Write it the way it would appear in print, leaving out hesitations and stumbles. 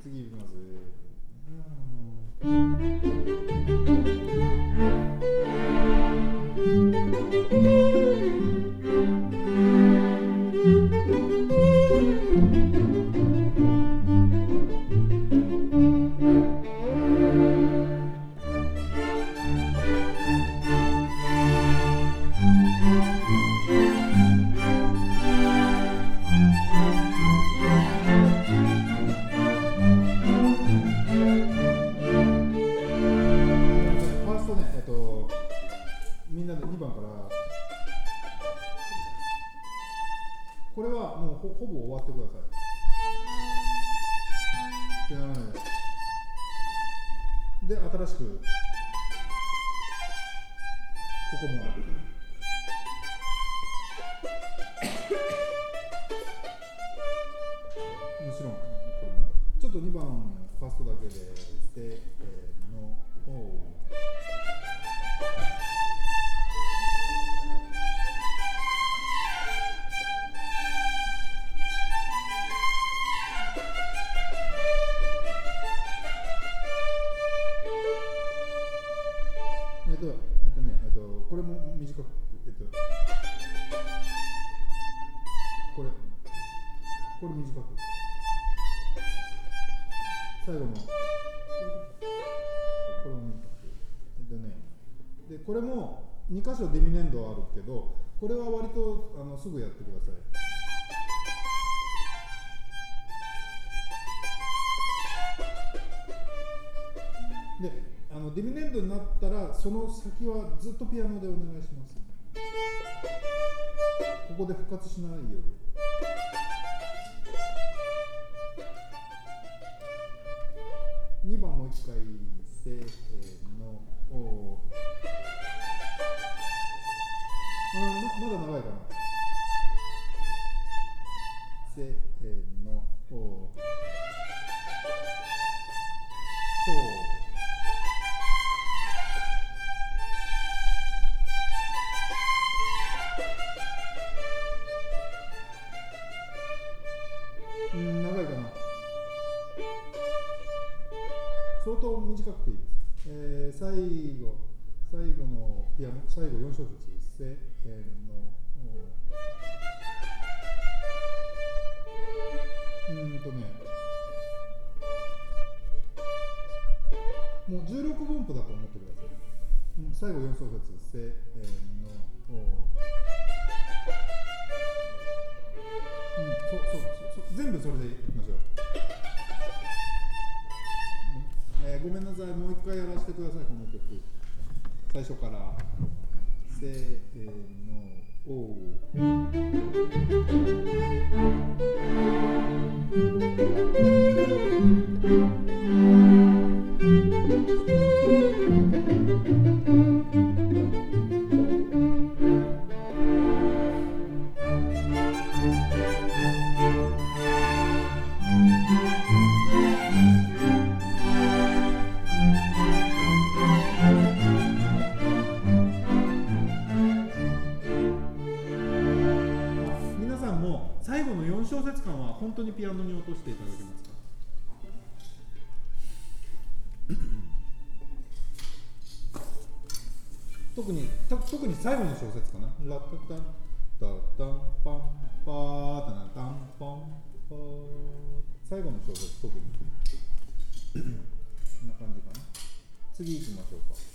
次いきます。みんなで2番からこれはもう ほぼ終わってください。で、新しくここももちろんちょっと2番ファーストだけでのこれも短く、これ短く、最後のこれも短く、でこれも2箇所デミネンドあるけど、これは割とすぐやってください。でデミネンドになったらその先はずっとピアノでお願いします。ここで復活しないように。2番もう一回せーのまだ長いかな。せーのそう長いかな。相当短くていいです。最後のピアノ、最後4小節せーのもう16分音符だと思ってください。最後4小節せーの全部それでいきましょう。ごめんなさい、もう一回やらせてください。この曲最初からせーの皆さんも最後の4小節間は本当にピアノに落としていただけますか？特に最後の小節かな。ラタタンタタンパンパータナタンパンパー、最後の小節特にこんな感じかな。次行きましょうか。